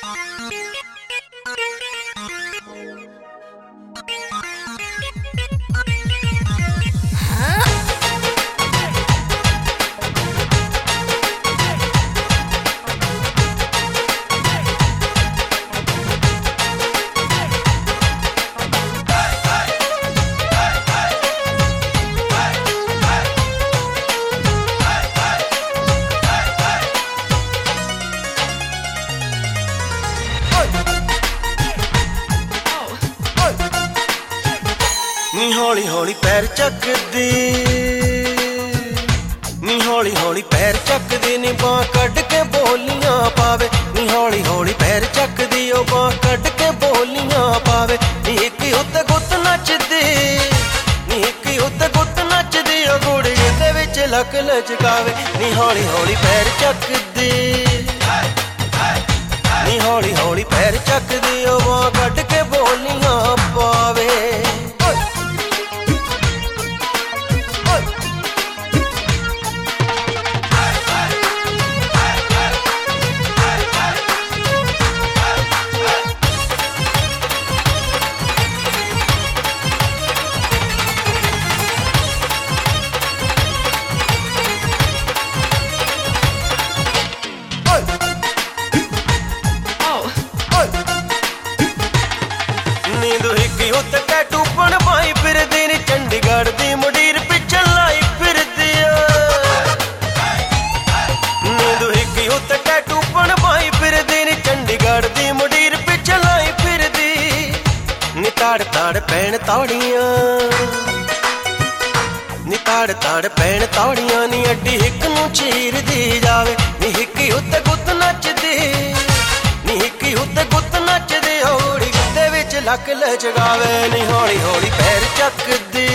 नी हौली हौली पैर चकदी, नी हौली हौली पैर चकदी, नी बां कड के बोलियां पावे। नी हौली हौली पैर चकदी, ओ बां कड के बोलियां पावे। नी इक उत्ते गुत्त नचदी, नी इक उत्ते गुत्त नचदी, ओ गुड़ी दे विच लक लचकावे। नी हौली हौली पैर चकदी, नी हौली हौली पैर चकदी, ओ बां कड के बोलियां पावे। उत्ते टैटू बनवाई फिरदी, नी चंडीगढ़ दी मुडीर पिछे लाई फिरदी। नींदू हिकी उत्ते टैटू बनवाई फिरदी, नी चंडीगढ़ दी मुडीर पिछे लाई फिरदी। नी ताड़ ताड़ पैण तौड़ियां, नी ताड़ ताड़ पैण तौड़ियां, नी अड्डी हिक नूं चीर दी जावे। नी हिकी उत्ते गुत्त नचदी, नी हिकी उत्ते गुत्त नचदी, होड़ी गुत्ते विच लक लचकावे। नी हौली हौली पैर चकदी,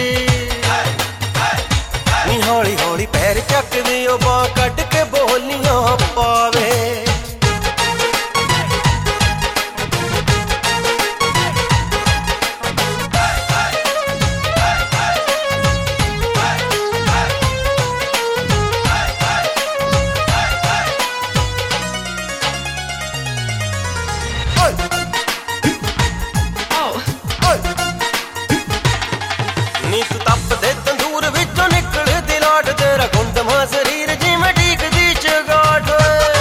नी हौली हौली पैर चकदी, ओ बां कड के बोलियां पावे। नी तू तप दे तंदूर विचों निकल दी लाट, तेरा गुंदमा शरीर जिवें ढीकदी चगाट।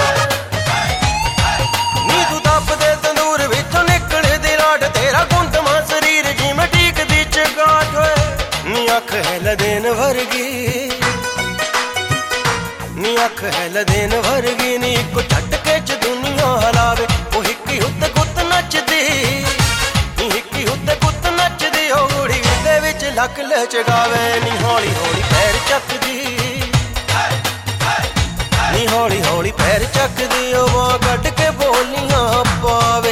नी तू तप दे तंदूर विचों निकल दी लाट, तेरा गुंदमा शरीर जिवें ढीकदी चगाट। नी अख है लदेन वर्गी, नी अख है लदेन वर्गी, नी इको झटके च दुनिया हलावे। ओ हिकी उत्ते गुत्त नचदी, नी हिकी उत्ते गुत्त नचदी, होड़ी दे विच लक लचकावे। नी हौली हौली पैर चकदी, नी हौली हौली पैर चकदी, ओ बां कड के बोलियां पावे।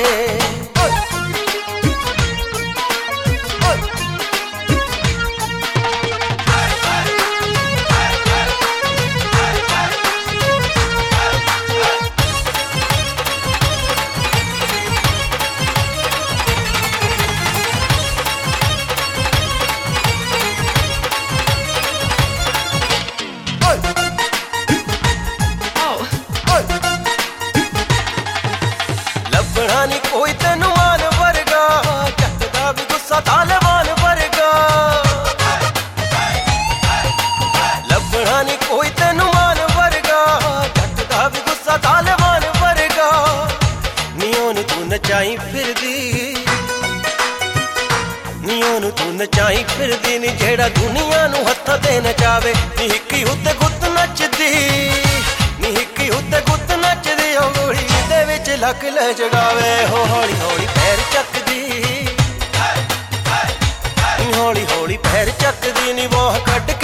लभना नी कोई तेनू मान वर्गा, चकदा भी गुस्सा तालिबान वर्गा। लभना नी कोई तेनू मान वर्गा, चकदा भी गुस्सा तालिबान वर्गा। नी ओनू तू नचाई फिरदी, नी ओनू तू नचाई फिरदी, नी जेड़ा दुनिया नू हत्थां ते नचावे। नी हिकी उत्ते गुत्त नचदी, नी हिकी उत्ते गुत्त नचदी, ओ गोली दे विच लक लचकावे। हो हौली हौली पैर चकदी, नी हौली हौली पैर चकदी, नी बांह कड